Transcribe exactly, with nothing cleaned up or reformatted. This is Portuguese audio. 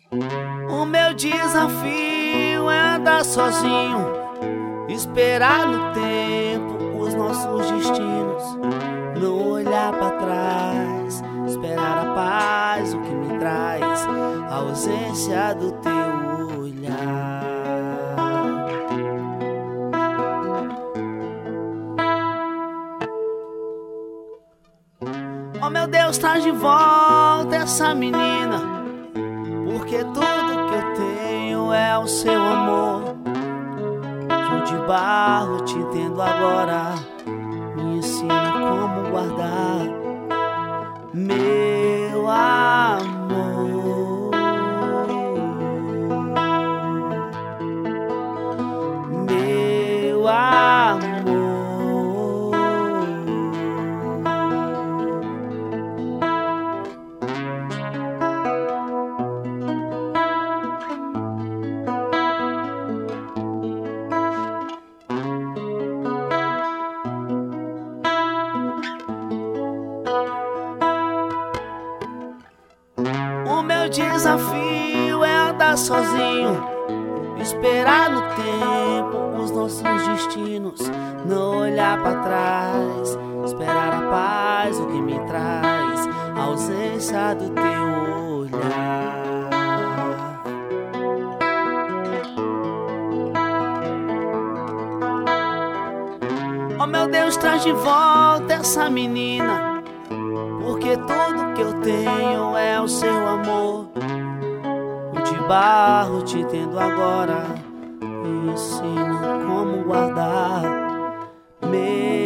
O meu desafio é andar sozinho, esperar no tempo os nossos destinos, não olhar pra trás, esperar a paz, o que me traz a ausência do teu olhar. Oh meu Deus, traz de volta essa menina, porque tudo que eu tenho é o seu amor. Sou de barro, te entendo agora, me ensina como guardar meu amor, meu amor. O meu desafio é andar sozinho, esperar no tempo os nossos destinos, não olhar pra trás, esperar a paz, o que me traz a ausência do teu olhar. Oh meu Deus, traz de volta essa menina, porque tudo que eu tenho é o seu amor. O de barro te entendo agora, me ensina como guardar meu